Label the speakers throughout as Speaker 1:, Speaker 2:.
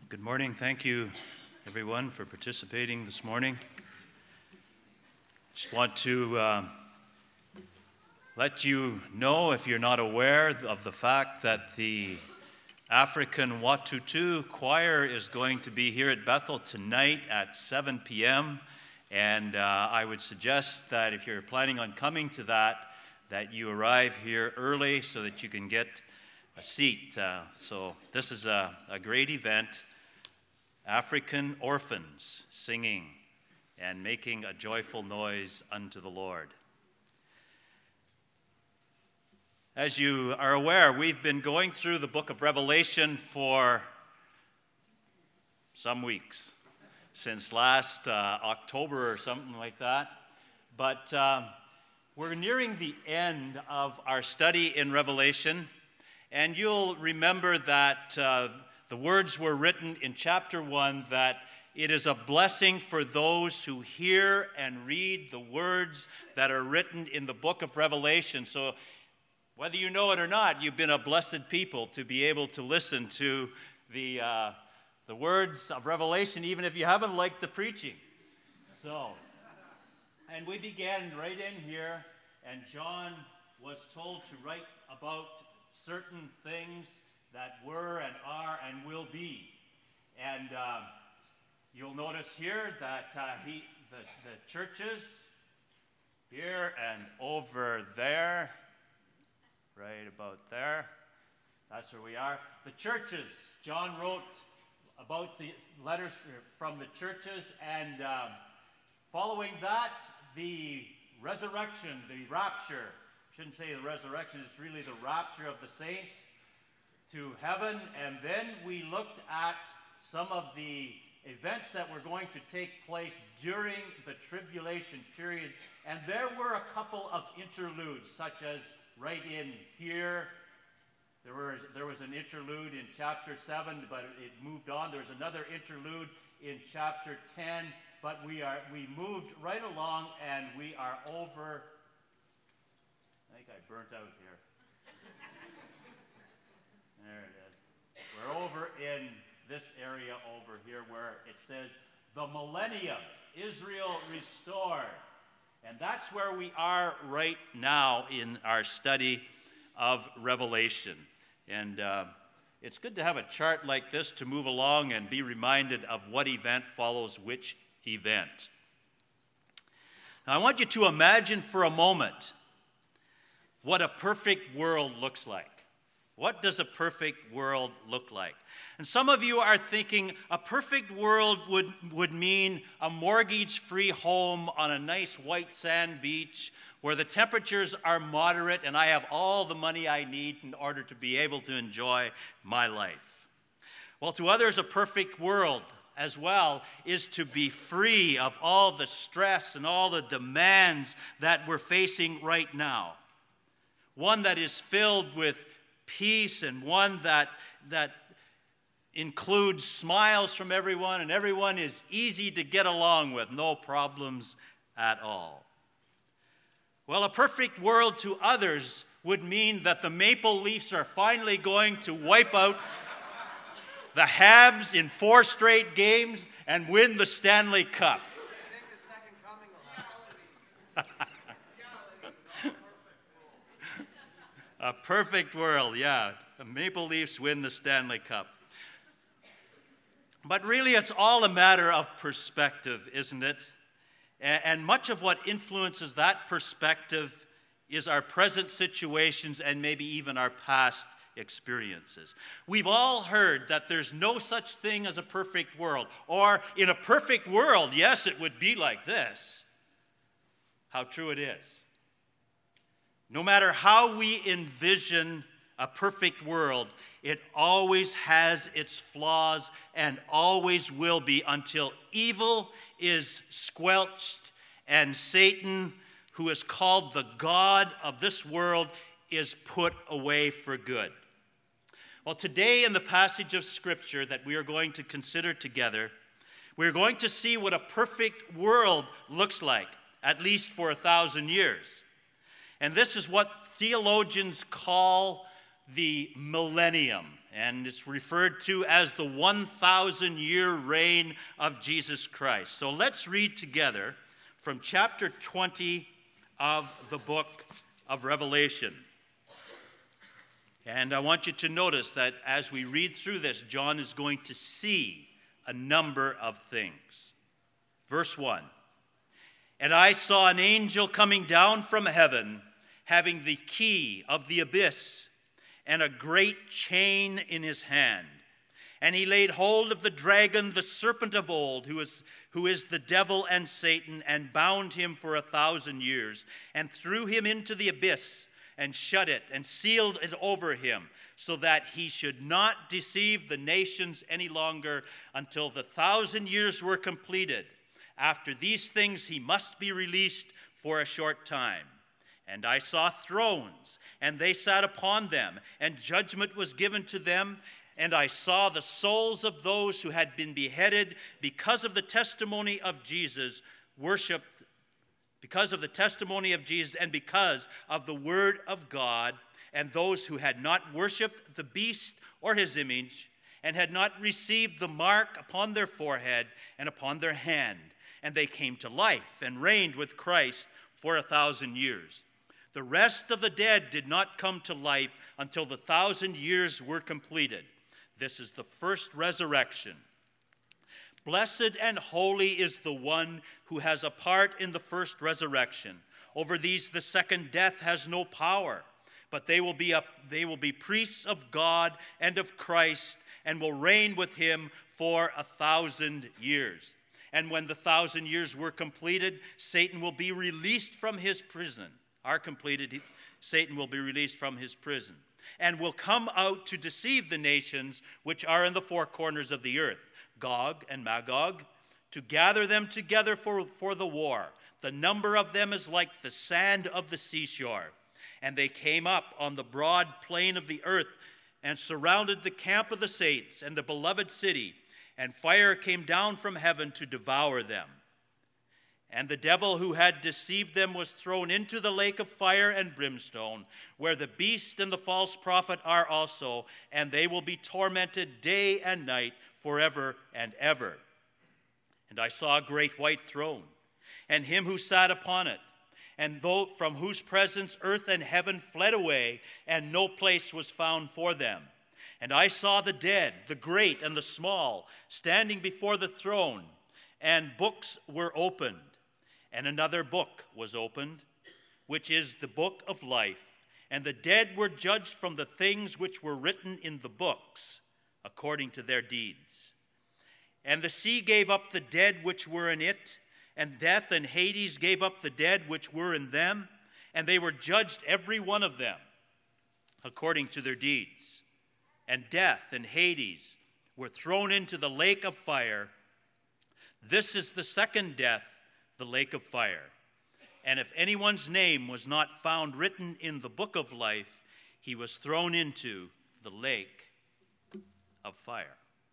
Speaker 1: Good morning. Thank you, everyone, for participating this morning. Just want to let you know, if you're not aware of the fact that the African Watutu choir is going to be here at Bethel tonight at 7 p.m. And I would suggest that if you're planning on coming to that you arrive here early so that you can get a seat. So this is a great event. African orphans singing and making a joyful noise unto the Lord. As you are aware, we've been going through the book of Revelation for some weeks, since last October or something like that. But we're nearing the end of our study in Revelation, and you'll remember that the words were written in chapter 1 that it is a blessing for those who hear and read the words that are written in the book of Revelation. So whether you know it or not, you've been a blessed people to be able to listen to the words of Revelation, even if you haven't liked the preaching. So, and we began right in here, and John was told to write about certain things that were and are and will be. And you'll notice here that the churches here and over there, right about there, that's where we are. The churches, John wrote about the letters from the churches, and following that, the resurrection, the rapture. Shouldn't say the resurrection, it's really the rapture of the saints to heaven. And then we looked at some of the events that were going to take place during the tribulation period. And there were a couple of interludes, such as right in here. There was an interlude in chapter 7, but it moved on. There was another interlude in chapter 10, but we moved right along, and we are over. I think I burnt out here. There it is. We're over in this area over here where it says, the millennium, Israel restored. And that's where we are right now in our study of Revelation. And it's good to have a chart like this to move along and be reminded of what event follows which event. Now, I want you to imagine for a moment what a perfect world looks like. What does a perfect world look like? And some of you are thinking a perfect world would mean a mortgage-free home on a nice white sand beach where the temperatures are moderate and I have all the money I need in order to be able to enjoy my life. Well, to others, a perfect world as well is to be free of all the stress and all the demands that we're facing right now. One that is filled with peace, and one that includes smiles from everyone, and everyone is easy to get along with, no problems at all. Well, a perfect world to others would mean that the Maple Leafs are finally going to wipe out the Habs in 4 straight games and win the Stanley Cup.
Speaker 2: I think the second coming will happen.
Speaker 1: A perfect world, yeah. The Maple Leafs win the Stanley Cup. But really, it's all a matter of perspective, isn't it? And much of what influences that perspective is our present situations and maybe even our past experiences. We've all heard that there's no such thing as a perfect world. Or in a perfect world, yes, it would be like this. How true it is. No matter how we envision a perfect world, it always has its flaws and always will be until evil is squelched and Satan, who is called the God of this world, is put away for good. Well, today in the passage of Scripture that we are going to consider together, we're going to see what a perfect world looks like, at least for 1,000 years. And this is what theologians call the millennium. And it's referred to as the 1,000-year reign of Jesus Christ. So let's read together from chapter 20 of the book of Revelation. And I want you to notice that as we read through this, John is going to see a number of things. Verse 1, "And I saw an angel coming down from heaven, having the key of the abyss, and a great chain in his hand. And he laid hold of the dragon, the serpent of old, who is the devil and Satan, and bound him for 1,000 years, and threw him into the abyss, and shut it, and sealed it over him, so that he should not deceive the nations any longer until the 1,000 years were completed. After these things he must be released for a short time. And I saw thrones, and they sat upon them, and judgment was given to them. And I saw the souls of those who had been beheaded because of the testimony of Jesus, because of the testimony of Jesus, and because of the word of God, and those who had not worshipped the beast or his image, and had not received the mark upon their forehead and upon their hand. And they came to life and reigned with Christ for 1,000 years. The rest of the dead did not come to life until the 1,000 years were completed. This is the first resurrection. Blessed and holy is the one who has a part in the first resurrection. Over these the second death has no power, but they will be priests of God and of Christ, and will reign with him for 1,000 years. And when the 1,000 years were completed, Satan will be released from his prison. Satan will be released from his prison, and will come out to deceive the nations which are in the four corners of the earth, Gog and Magog, to gather them together for the war. The number of them is like the sand of the seashore. And they came up on the broad plain of the earth, and surrounded the camp of the saints and the beloved city, and fire came down from heaven to devour them. And the devil who had deceived them was thrown into the lake of fire and brimstone, where the beast and the false prophet are also, and they will be tormented day and night forever and ever. And I saw a great white throne, and him who sat upon it, and from whose presence earth and heaven fled away, and no place was found for them. And I saw the dead, the great and the small, standing before the throne, and books were opened. And another book was opened, which is the book of life. And the dead were judged from the things which were written in the books, according to their deeds. And the sea gave up the dead which were in it, and death and Hades gave up the dead which were in them, and they were judged every one of them, according to their deeds. And death and Hades were thrown into the lake of fire. This is the second death, the lake of fire. And if anyone's name was not found written in the book of life, he was thrown into the lake of fire.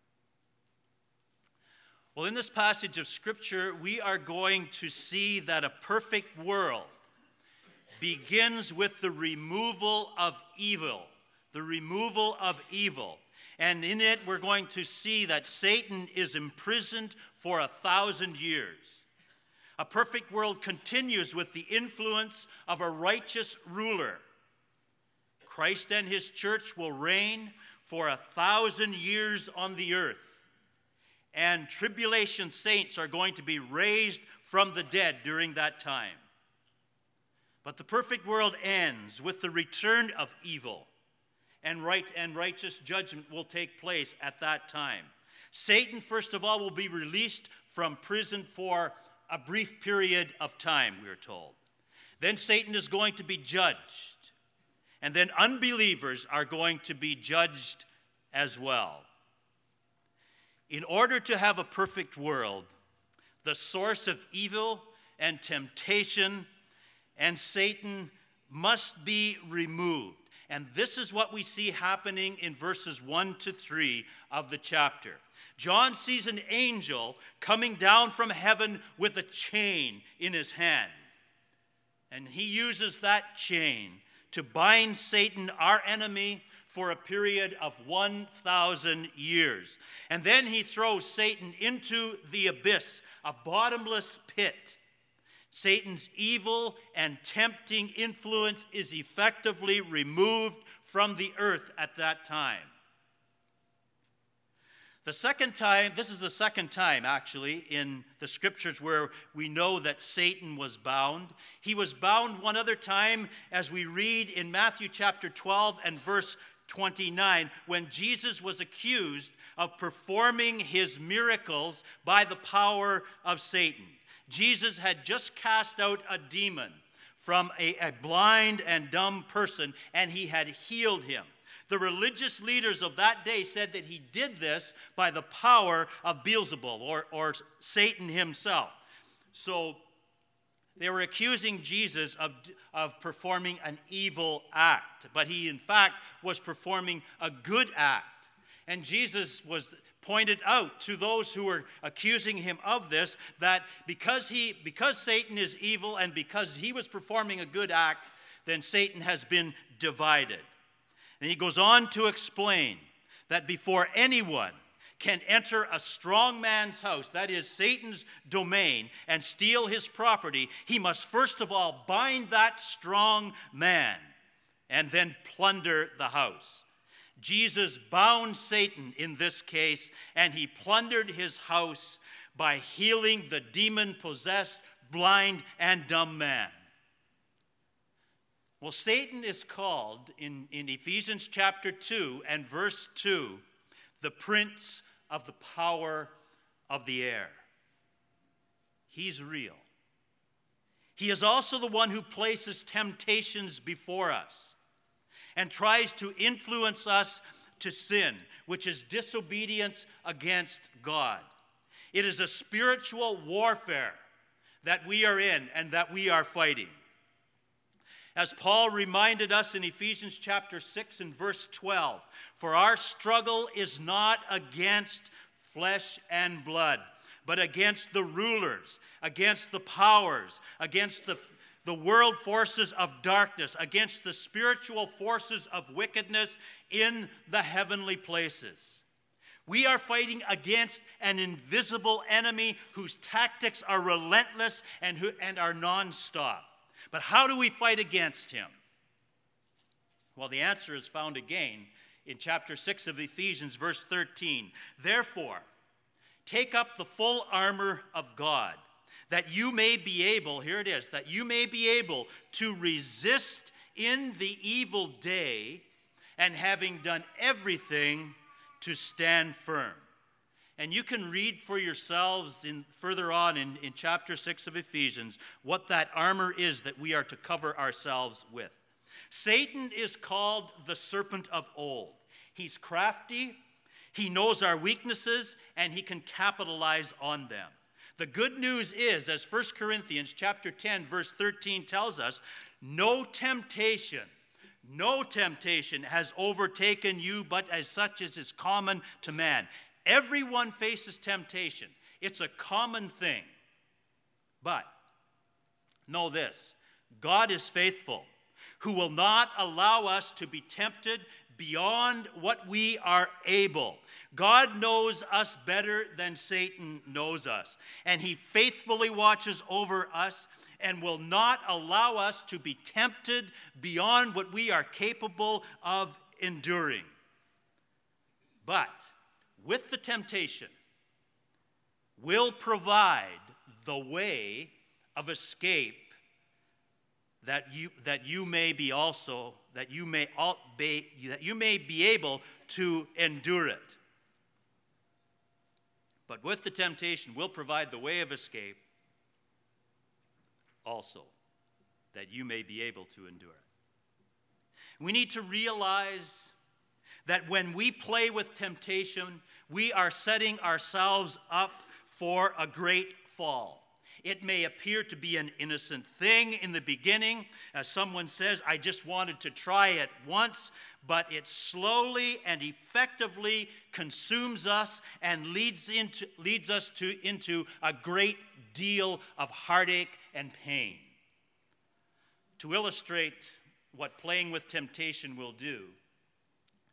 Speaker 1: Well, in this passage of Scripture, we are going to see that a perfect world begins with the removal of evil. The removal of evil. And in it, we're going to see that Satan is imprisoned for 1,000 years. A perfect world continues with the influence of a righteous ruler. Christ and his church will reign for 1,000 years on the earth. And tribulation saints are going to be raised from the dead during that time. But the perfect world ends with the return of evil, and righteous judgment will take place at that time. Satan, first of all, will be released from prison for a brief period of time, we are told. Then Satan is going to be judged. And then unbelievers are going to be judged as well. In order to have a perfect world, the source of evil and temptation and Satan must be removed. And this is what we see happening in verses 1 to 3 of the chapter. John sees an angel coming down from heaven with a chain in his hand. And he uses that chain to bind Satan, our enemy, for a period of 1,000 years. And then he throws Satan into the abyss, a bottomless pit. Satan's evil and tempting influence is effectively removed from the earth at that time. This is the second time, actually, in the scriptures where we know that Satan was bound. He was bound one other time, as we read in Matthew chapter 12 and verse 29, when Jesus was accused of performing his miracles by the power of Satan. Jesus had just cast out a demon from a blind and dumb person, and he had healed him. The religious leaders of that day said that he did this by the power of Beelzebul, or Satan himself. So they were accusing Jesus of performing an evil act, but he in fact was performing a good act. And Jesus was pointed out to those who were accusing him of this, that because Satan is evil and because he was performing a good act, then Satan has been divided. And he goes on to explain that before anyone can enter a strong man's house, that is Satan's domain, and steal his property, he must first of all bind that strong man and then plunder the house. Jesus bound Satan in this case, and he plundered his house by healing the demon-possessed, blind, and dumb man. Well, Satan is called in Ephesians chapter 2 and verse 2, the prince of the power of the air. He's real. He is also the one who places temptations before us and tries to influence us to sin, which is disobedience against God. It is a spiritual warfare that we are in and that we are fighting. As Paul reminded us in Ephesians chapter 6 and verse 12, for our struggle is not against flesh and blood, but against the rulers, against the powers, against the world forces of darkness, against the spiritual forces of wickedness in the heavenly places. We are fighting against an invisible enemy whose tactics are relentless and are nonstop. But how do we fight against him? Well, the answer is found again in chapter 6 of Ephesians, verse 13. Therefore, take up the full armor of God, that you may be able, here it is, that you may be able to resist in the evil day, and having done everything, to stand firm. And you can read for yourselves further on in chapter 6 of Ephesians what that armor is that we are to cover ourselves with. Satan is called the serpent of old. He's crafty, he knows our weaknesses, and he can capitalize on them. The good news is, as 1 Corinthians chapter 10, verse 13 tells us, no temptation has overtaken you but as such as is common to man. Everyone faces temptation. It's a common thing. But know this, God is faithful, who will not allow us to be tempted beyond what we are able. God knows us better than Satan knows us, and he faithfully watches over us and will not allow us to be tempted beyond what we are capable of enduring. But with the temptation, will provide the way of escape that you may be able to endure it. But with the temptation, will provide the way of escape also, that you may be able to endure it. We need to realize that when we play with temptation, we are setting ourselves up for a great fall. It may appear to be an innocent thing in the beginning. As someone says, I just wanted to try it once, but it slowly and effectively consumes us and leads us into a great deal of heartache and pain. To illustrate what playing with temptation will do,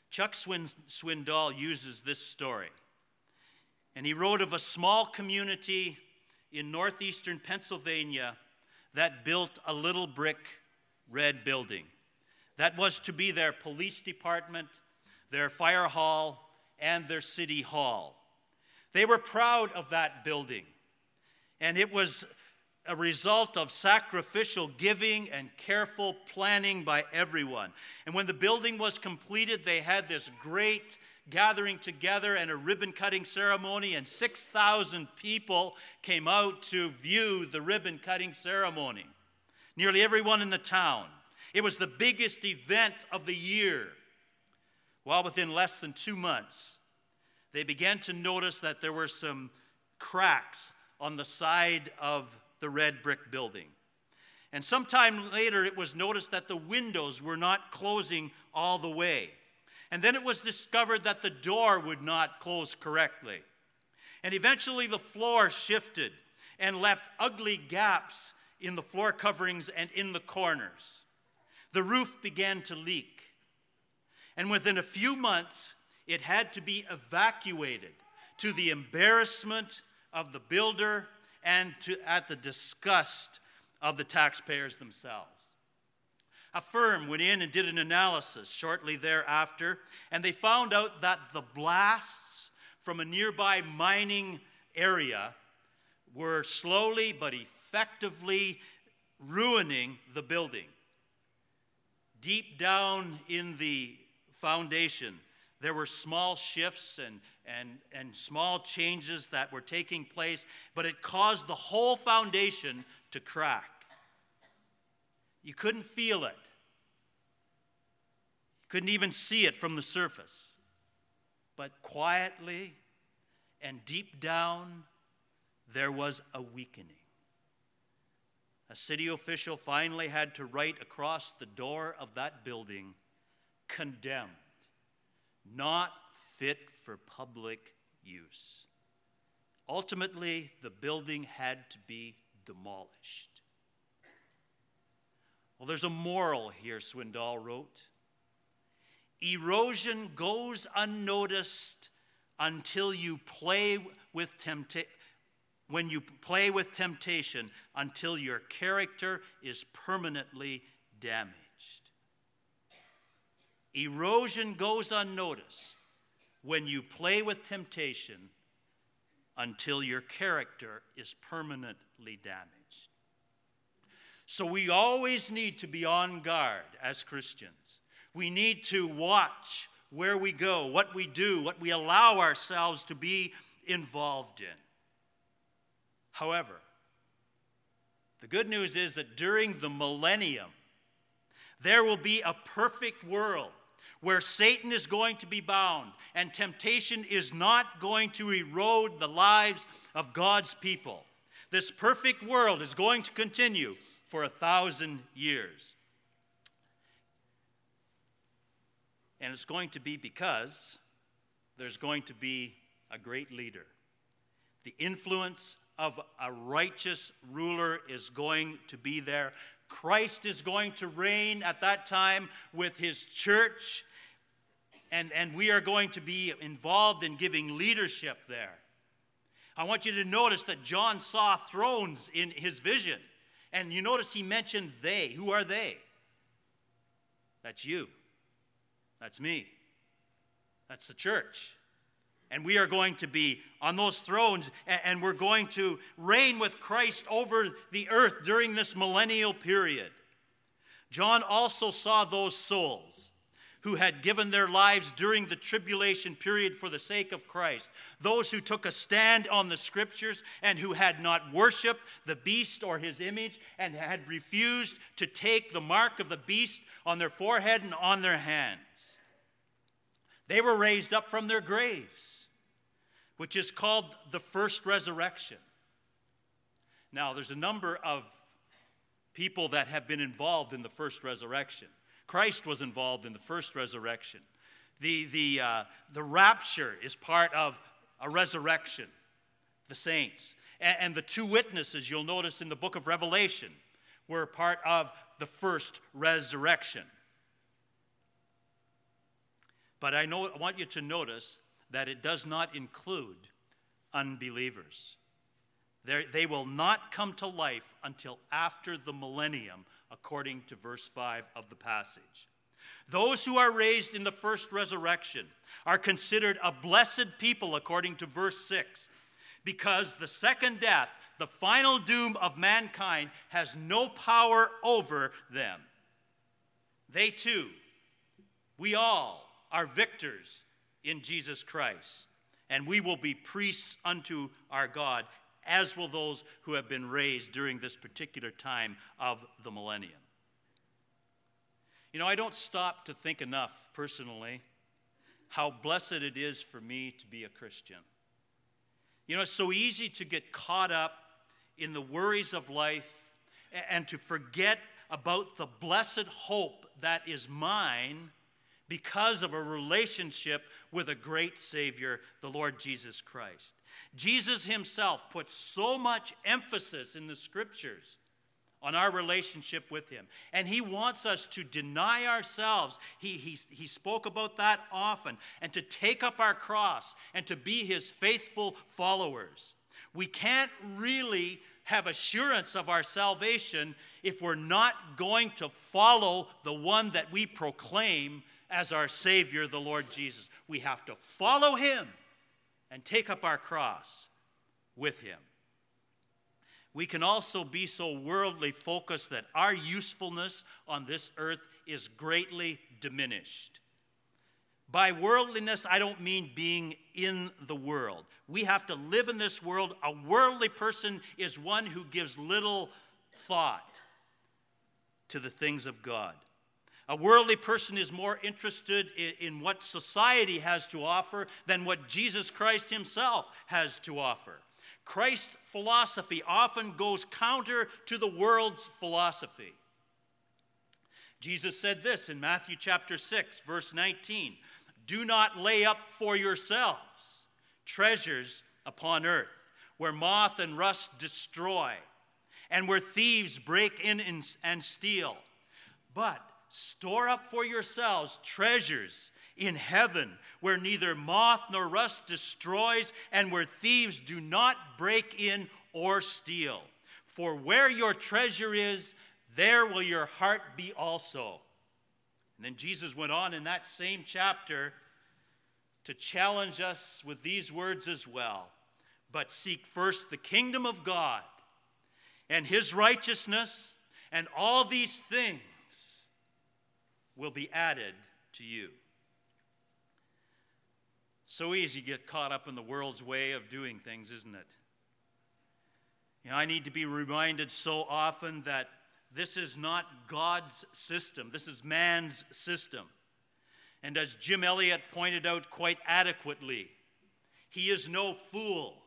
Speaker 1: Chuck Swindoll uses this story. And he wrote of a small community in northeastern Pennsylvania that built a little brick red building. That was to be their police department, their fire hall, and their city hall. They were proud of that building, and it was a result of sacrificial giving and careful planning by everyone. And when the building was completed, they had this great gathering together and a ribbon-cutting ceremony, and 6,000 people came out to view the ribbon-cutting ceremony. Nearly everyone in the town. It was the biggest event of the year. Well, within less than 2 months, they began to notice that there were some cracks on the side of the red brick building. And sometime later, it was noticed that the windows were not closing all the way. And then it was discovered that the door would not close correctly. And eventually the floor shifted and left ugly gaps in the floor coverings and in the corners. The roof began to leak. And within a few months, it had to be evacuated, to the embarrassment of the builder and at the disgust of the taxpayers themselves. A firm went in and did an analysis shortly thereafter, and they found out that the blasts from a nearby mining area were slowly but effectively ruining the building. Deep down in the foundation, there were small shifts and small changes that were taking place, but it caused the whole foundation to crack. You couldn't feel it. You couldn't even see it from the surface. But quietly and deep down, there was a weakening. A city official finally had to write across the door of that building, "Condemned, not fit for public use." Ultimately, the building had to be demolished. Well, there's a moral here, Swindoll wrote. Erosion goes unnoticed until you play with when you play with temptation, until your character is permanently damaged. Erosion goes unnoticed when you play with temptation until your character is permanently damaged. So we always need to be on guard as Christians. We need to watch where we go, what we do, what we allow ourselves to be involved in. However, the good news is that during the millennium, there will be a perfect world where Satan is going to be bound and temptation is not going to erode the lives of God's people. This perfect world is going to continue for 1,000 years. And it's going to be because there's going to be a great leader. The influence of a righteous ruler is going to be there. Christ is going to reign at that time with his church, and we are going to be involved in giving leadership there. I want you to notice that John saw thrones in his vision, and you notice he mentioned they. Who are they? That's you. That's me. That's the church. And we are going to be on those thrones, and we're going to reign with Christ over the earth during this millennial period. John also saw those souls who had given their lives during the tribulation period for the sake of Christ. Those who took a stand on the scriptures and who had not worshiped the beast or his image and had refused to take the mark of the beast on their forehead and on their hands. They were raised up from their graves, which is called the first resurrection. Now, there's a number of people that have been involved in the first resurrection. Christ was involved in the first resurrection. The rapture is part of a resurrection, the saints. And the two witnesses you'll notice in the book of Revelation were part of the first resurrection. But I want you to notice that it does not include unbelievers. They will not come to life until after the millennium, according to verse 5 of the passage. Those who are raised in the first resurrection are considered a blessed people, according to verse 6, because the second death, the final doom of mankind, has no power over them. They too, we all, are victors in Jesus Christ, and we will be priests unto our God, as will those who have been raised during this particular time of the millennium. You know, I don't stop to think enough, personally, how blessed it is for me to be a Christian. You know, it's so easy to get caught up in the worries of life and to forget about the blessed hope that is mine because of a relationship with a great Savior, the Lord Jesus Christ. Jesus himself puts so much emphasis in the Scriptures on our relationship with him. And he wants us to deny ourselves. He spoke about that often. And to take up our cross and to be his faithful followers. We can't really have assurance of our salvation if we're not going to follow the one that we proclaim as our Savior, the Lord Jesus. We have to follow him and take up our cross with him. We can also be so worldly focused that our usefulness on this earth is greatly diminished. By worldliness, I don't mean being in the world. We have to live in this world. A worldly person is one who gives little thought to the things of God. A worldly person is more interested in what society has to offer than what Jesus Christ himself has to offer. Christ's philosophy often goes counter to the world's philosophy. Jesus said this in Matthew chapter 6, verse 19, "Do not lay up for yourselves treasures upon earth, where moth and rust destroy, and where thieves break in and steal. But store up for yourselves treasures in heaven, where neither moth nor rust destroys, and where thieves do not break in or steal. For where your treasure is, there will your heart be also." And then Jesus went on in that same chapter to challenge us with these words as well. "But seek first the kingdom of God and his righteousness, and all these things will be added to you." So easy to get caught up in the world's way of doing things, isn't it? You know, I need to be reminded so often that this is not God's system. This is man's system. And as Jim Elliot pointed out quite adequately, he is no fool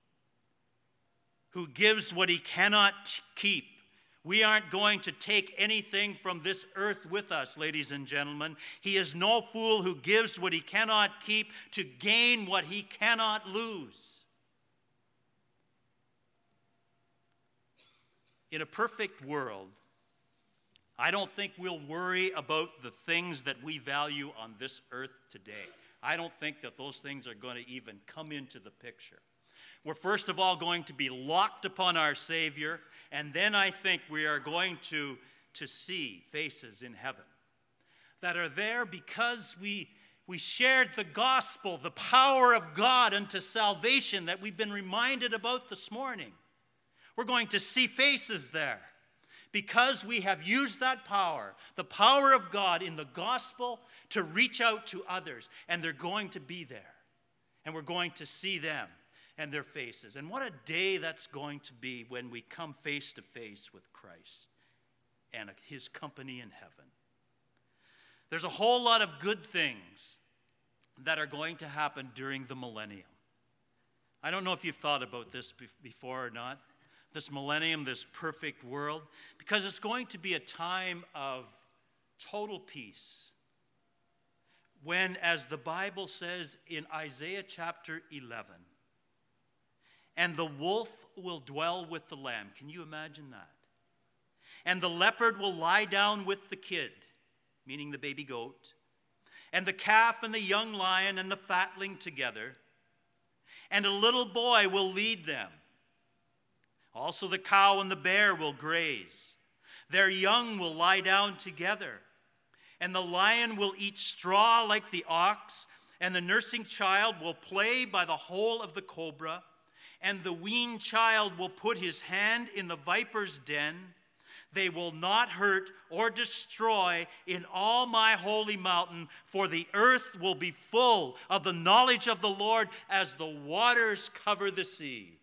Speaker 1: who gives what he cannot keep. We aren't going to take anything from this earth with us, ladies and gentlemen. He is no fool who gives what he cannot keep to gain what he cannot lose. In a perfect world, I don't think we'll worry about the things that we value on this earth today. I don't think that those things are going to even come into the picture. We're first of all going to be locked upon our Savior, and then I think we are going to see faces in heaven that are there because we shared the gospel, the power of God unto salvation that we've been reminded about this morning. We're going to see faces there because we have used that power, the power of God in the gospel, to reach out to others, and they're going to be there, and we're going to see them and their faces. And what a day that's going to be when we come face to face with Christ and his company in heaven. There's a whole lot of good things that are going to happen during the millennium. I don't know if you've thought about this before or not, this millennium, this perfect world, because it's going to be a time of total peace. When, as the Bible says in Isaiah chapter 11, "And the wolf will dwell with the lamb." Can you imagine that? "And the leopard will lie down with the kid," meaning the baby goat. and the calf and the young lion and the fatling together, and a little boy will lead them. Also the cow and the bear will graze. Their young will lie down together, and the lion will eat straw like the ox, and the nursing child will play by the hole of the cobra, and the weaned child will put his hand in the viper's den. They will not hurt or destroy in all my holy mountain, for the earth will be full of the knowledge of the Lord as the waters cover the sea.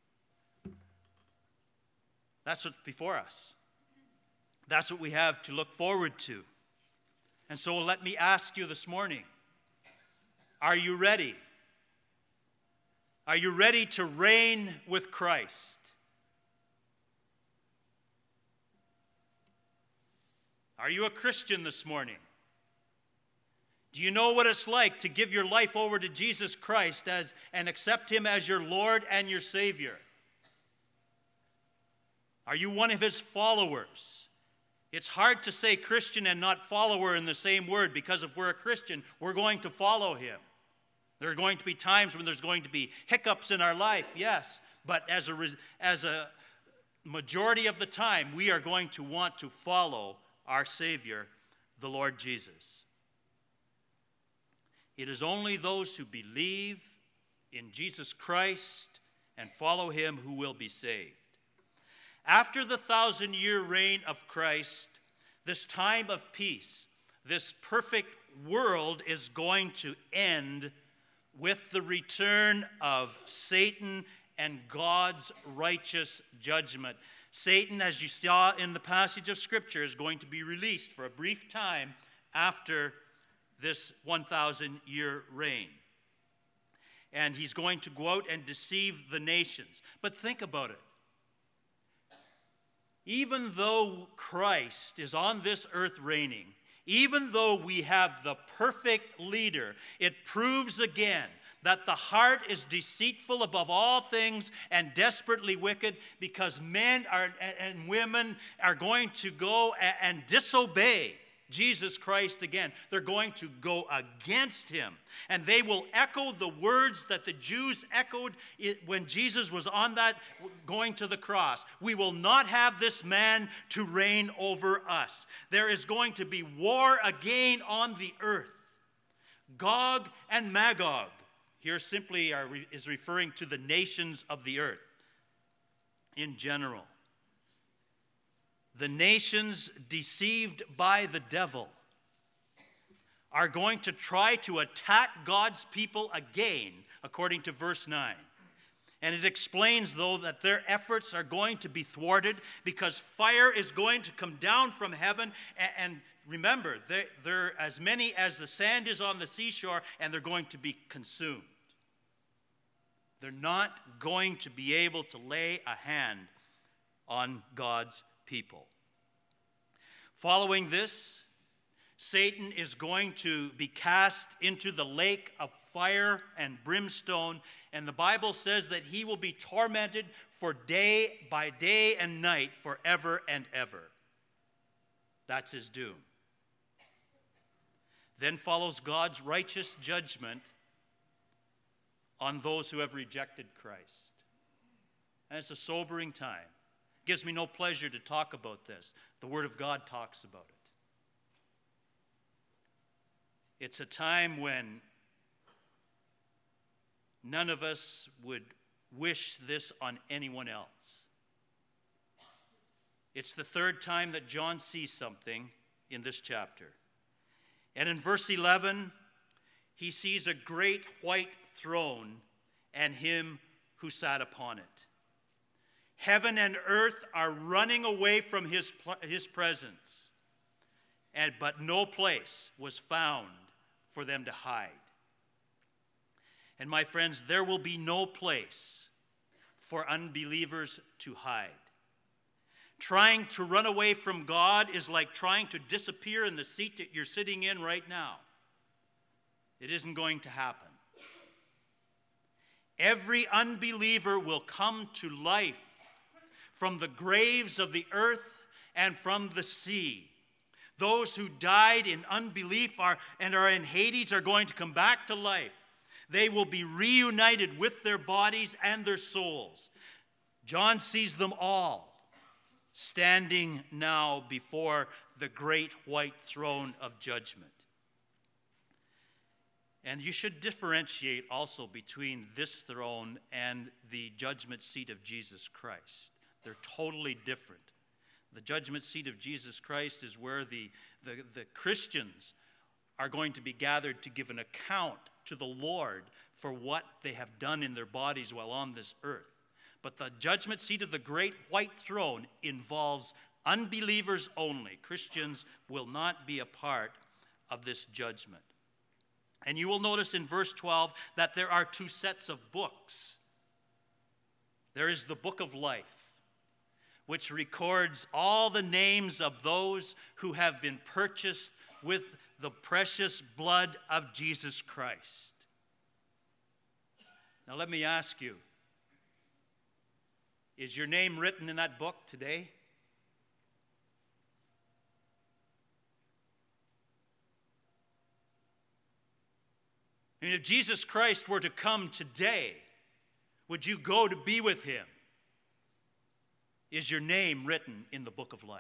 Speaker 1: That's what's before us. That's what we have to look forward to. And so let me ask you this morning, are you ready? Are you ready to reign with Christ? Are you a Christian this morning? Do you know what it's like to give your life over to Jesus Christ and accept him as your Lord and your Savior? Are you one of his followers? It's hard to say Christian and not follower in the same word, because if we're a Christian, we're going to follow him. There are going to be times when there's going to be hiccups in our life, yes, but as a majority of the time, we are going to want to follow our Savior, the Lord Jesus. It is only those who believe in Jesus Christ and follow him who will be saved. After the 1,000-year reign of Christ, this time of peace, this perfect world is going to end with the return of Satan and God's righteous judgment. Satan, as you saw in the passage of Scripture, is going to be released for a brief time after this 1,000-year reign. And he's going to go out and deceive the nations. But think about it. Even though Christ is on this earth reigning, even though we have the perfect leader, it proves again that the heart is deceitful above all things and desperately wicked, because men and women are going to go and disobey Jesus Christ again. They're going to go against him. And they will echo the words that the Jews echoed when Jesus was on that, going to the cross. We will not have this man to reign over us. There is going to be war again on the earth. Gog and Magog, here simply is referring to the nations of the earth in general. The nations deceived by the devil are going to try to attack God's people again, according to verse 9. And it explains, though, that their efforts are going to be thwarted because fire is going to come down from heaven. And remember, they're as many as the sand is on the seashore, and they're going to be consumed. They're not going to be able to lay a hand on God's people. Following this, Satan is going to be cast into the lake of fire and brimstone, and the Bible says that he will be tormented for day by day and night forever and ever. That's his doom. Then follows God's righteous judgment on those who have rejected Christ. And it's a sobering time. It gives me no pleasure to talk about this. The Word of God talks about it. It's a time when none of us would wish this on anyone else. It's the third time that John sees something in this chapter. And in verse 11, he sees a great white throne and him who sat upon it. Heaven and earth are running away from his presence, but no place was found for them to hide. And my friends, there will be no place for unbelievers to hide. Trying to run away from God is like trying to disappear in the seat that you're sitting in right now. It isn't going to happen. Every unbeliever will come to life from the graves of the earth and from the sea. Those who died in unbelief and are in Hades are going to come back to life. They will be reunited with their bodies and their souls. John sees them all standing now before the great white throne of judgment. And you should differentiate also between this throne and the judgment seat of Jesus Christ. They're totally different. The judgment seat of Jesus Christ is where the Christians are going to be gathered to give an account to the Lord for what they have done in their bodies while on this earth. But the judgment seat of the great white throne involves unbelievers only. Christians will not be a part of this judgment. And you will notice in verse 12 that there are two sets of books. There is the book of life, which records all the names of those who have been purchased with the precious blood of Jesus Christ. Now let me ask you, is your name written in that book today? I mean, if Jesus Christ were to come today, would you go to be with him? Is your name written in the book of life?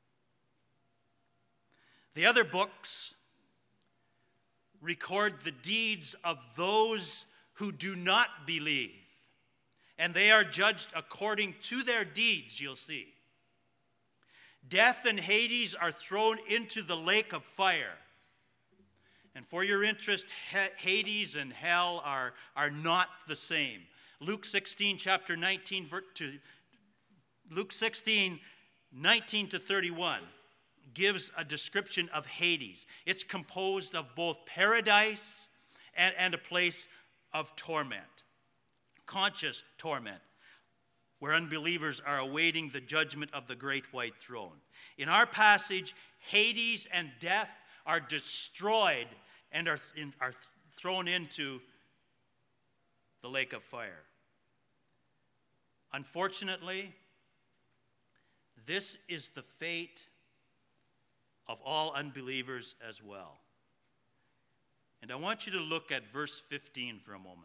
Speaker 1: The other books record the deeds of those who do not believe, and they are judged according to their deeds, you'll see. Death and Hades are thrown into the lake of fire. And for your interest, Hades and hell are not the same. Luke 16, 19 to 31 gives a description of Hades. It's composed of both paradise and a place of torment, conscious torment, where unbelievers are awaiting the judgment of the great white throne. In our passage, Hades and death are destroyed and are thrown into the lake of fire. Unfortunately, this is the fate of all unbelievers as well. And I want you to look at verse 15 for a moment.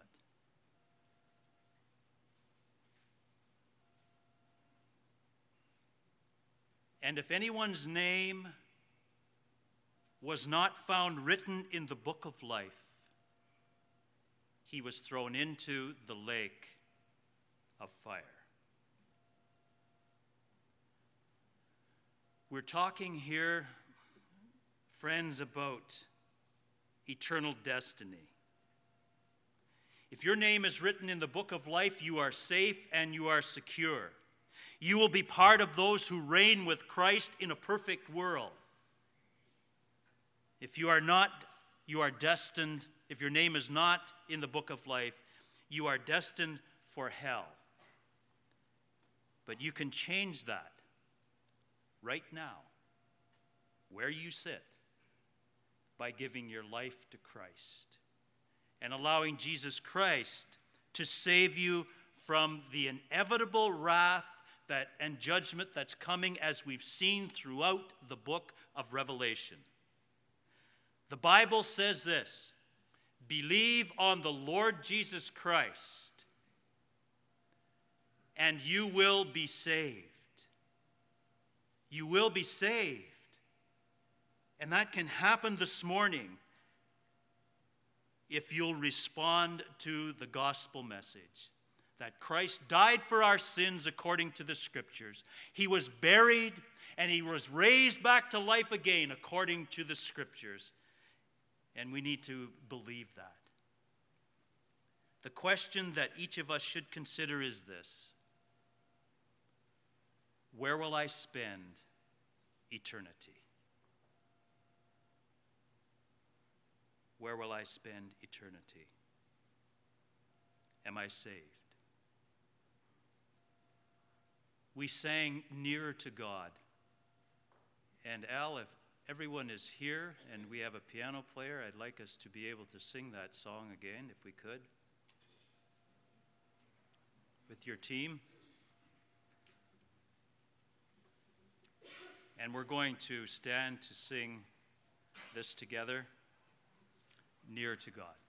Speaker 1: And if anyone's name was not found written in the book of life, he was thrown into the lake of fire. We're talking here, friends, about eternal destiny. If your name is written in the book of life, you are safe and you are secure. You will be part of those who reign with Christ in a perfect world. If you are not, you are destined. If your name is not in the book of life, you are destined for hell. But you can change that right now, where you sit, by giving your life to Christ and allowing Jesus Christ to save you from the inevitable wrath and judgment that's coming, as we've seen throughout the book of Revelation. The Bible says this: believe on the Lord Jesus Christ, and you will be saved. You will be saved. And that can happen this morning if you'll respond to the gospel message. That Christ died for our sins according to the Scriptures. He was buried and he was raised back to life again according to the Scriptures. And we need to believe that. The question that each of us should consider is this: where will I spend eternity? Where will I spend eternity? Am I saved? We sang Nearer to God. And Al, if everyone is here and we have a piano player, I'd like us to be able to sing that song again, if we could, with your team. And we're going to stand to sing this together, Near to God.